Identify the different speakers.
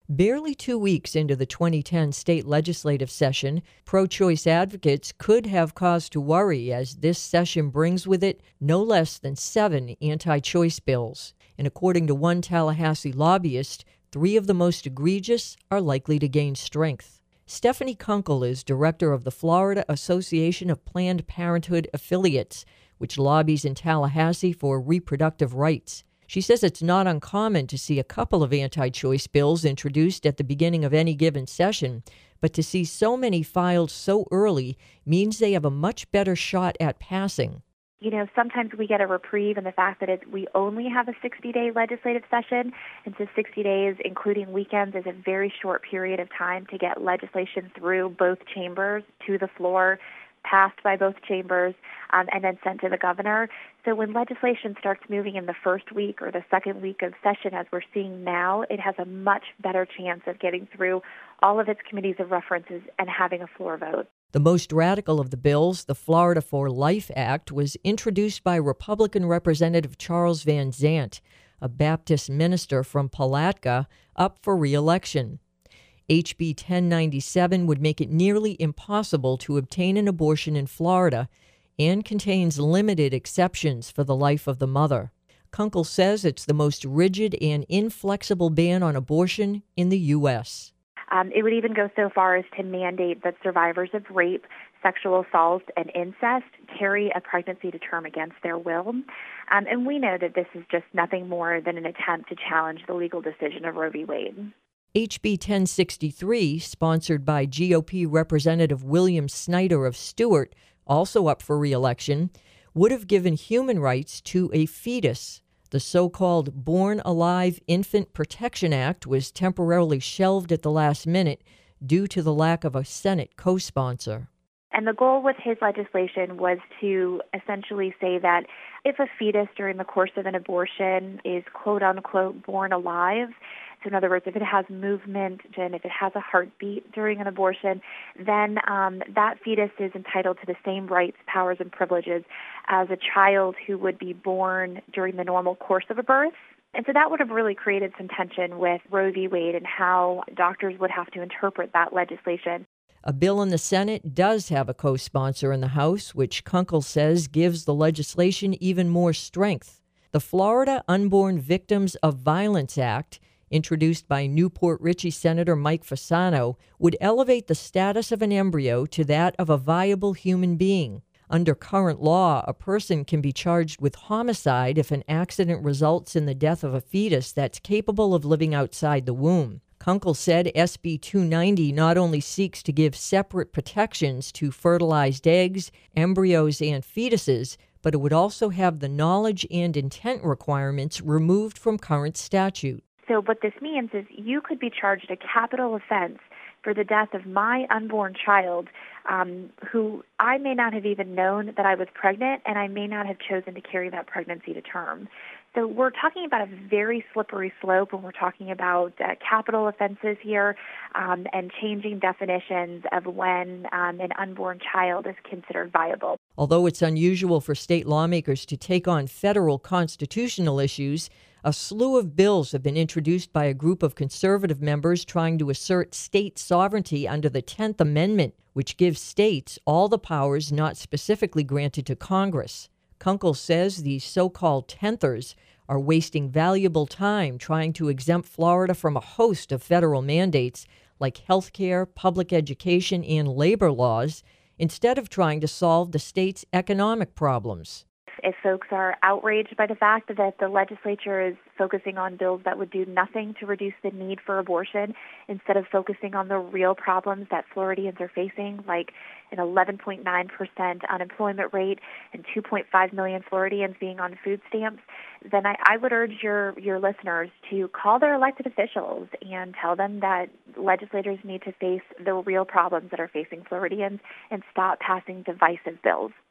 Speaker 1: Barely 2 weeks into the 2010 state legislative session, pro-choice advocates could have cause to worry as this session brings with it no less than 7 anti-choice bills. And according to one Tallahassee lobbyist, 3 of the most egregious are likely to gain strength. Stephanie Kunkel is director of the Florida Association of Planned Parenthood Affiliates, which lobbies in Tallahassee for reproductive rights. She says it's not uncommon to see a couple of anti-choice bills introduced at the beginning of any given session, but to see so many filed so early means they have a much better shot at passing.
Speaker 2: You know, sometimes we get a reprieve in the fact that we only have a 60-day legislative session, and so 60 days, including weekends, is a very short period of time to get legislation through both chambers to the floor, passed by both chambers, and then sent to the governor. So when legislation starts moving in the first week or the second week of session, as we're seeing now, it has a much better chance of getting through all of its committees of references and having a floor vote.
Speaker 1: The most radical of the bills, the Florida for Life Act, was introduced by Republican Representative Charles Van Zandt, a Baptist minister from Palatka, up for re-election. HB 1097 would make it nearly impossible to obtain an abortion in Florida and contains limited exceptions for the life of the mother. Kunkel says it's the most rigid and inflexible ban on abortion in the U.S.
Speaker 2: It would even go so far as to mandate that survivors of rape, sexual assault, and incest carry a pregnancy to term against their will. And we know that this is just nothing more than an attempt to challenge the legal decision of Roe v. Wade.
Speaker 1: HB 1063, sponsored by GOP Representative William Snyder of Stewart, also up for re-election, would have given human rights to a fetus. The so-called Born Alive Infant Protection Act was temporarily shelved at the last minute due to the lack of a Senate co-sponsor.
Speaker 2: And the goal with his legislation was to essentially say that if a fetus during the course of an abortion is quote-unquote born alive, so in other words, if it has movement and if it has a heartbeat during an abortion, then that fetus is entitled to the same rights, powers, and privileges as a child who would be born during the normal course of a birth. And so that would have really created some tension with Roe v. Wade and how doctors would have to interpret that legislation.
Speaker 1: A bill in the Senate does have a co-sponsor in the House, which Kunkel says gives the legislation even more strength. The Florida Unborn Victims of Violence Act, introduced by Newport Richey Senator Mike Fasano, would elevate the status of an embryo to that of a viable human being. Under current law, a person can be charged with homicide if an accident results in the death of a fetus that's capable of living outside the womb. Kunkel said SB 290 not only seeks to give separate protections to fertilized eggs, embryos, and fetuses, but it would also have the knowledge and intent requirements removed from current statute.
Speaker 2: So what this means is you could be charged a capital offense for the death of my unborn child, who I may not have even known that I was pregnant, and I may not have chosen to carry that pregnancy to term. So we're talking about a very slippery slope when we're talking about capital offenses here and changing definitions of when an unborn child is considered viable.
Speaker 1: Although it's unusual for state lawmakers to take on federal constitutional issues, a slew of bills have been introduced by a group of conservative members trying to assert state sovereignty under the 10th Amendment, which gives states all the powers not specifically granted to Congress. Kunkel says these so-called tenthers are wasting valuable time trying to exempt Florida from a host of federal mandates like health care, public education, and labor laws, instead of trying to solve the state's economic problems.
Speaker 2: If folks are outraged by the fact that the legislature is focusing on bills that would do nothing to reduce the need for abortion instead of focusing on the real problems that Floridians are facing, like an 11.9% unemployment rate and 2.5 million Floridians being on food stamps, then I would urge your listeners to call their elected officials and tell them that legislators need to face the real problems that are facing Floridians and stop passing divisive bills.